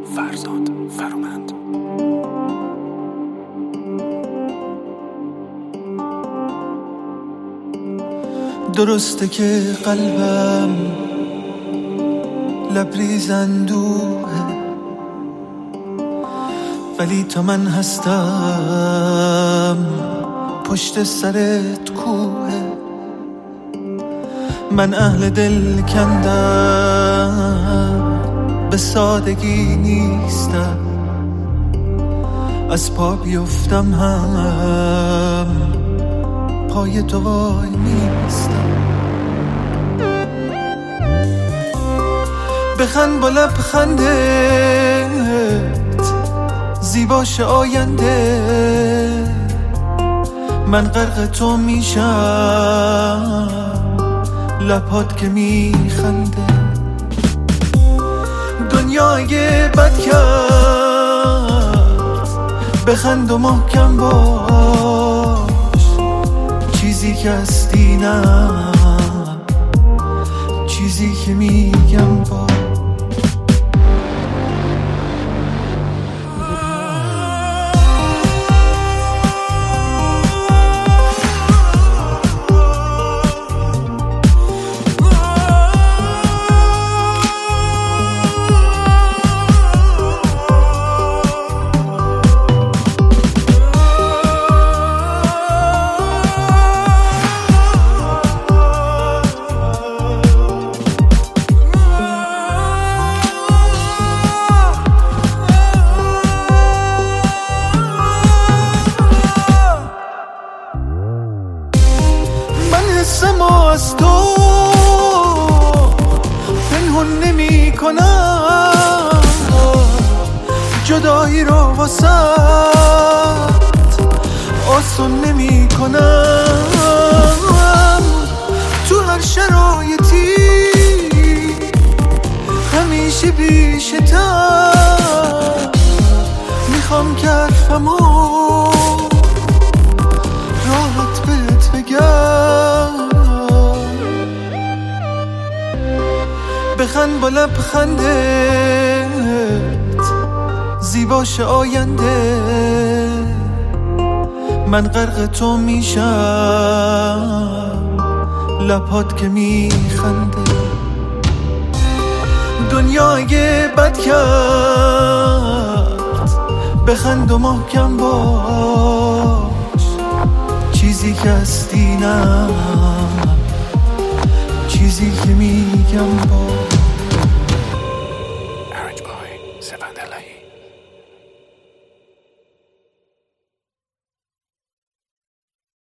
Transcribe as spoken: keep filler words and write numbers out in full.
فرزاد فرومند. درسته که قلبم لبریز اندوهه، ولی تا من هستم پشت سرت کوه. من اهل دل کندم به سادگی نیستم، از پا بیفتم هم پای تو وای نیستم. بخند با لبخندت زیباش آینده، من غرق تو میشم لبات که میخنده. دنیا اگه بد کرد بخند و محکم باش، چیزی که هستی نه چیزی که میگم با. حسم از تو پنهون نمی کنم، جدایی رو واسط آسون نمی کنم. تو هر شرایطی همیشه بیشتر میخوام که حرفمو راحت بهت بگم. بخند با لبخندت زیباش آینده، من غرق تو میشم لبات که میخنده. دنیا اگه بد کرد بخند و محکم باش، چیزی که هستی نه چیزی که میگم با. Arrange by Sevan Delahi.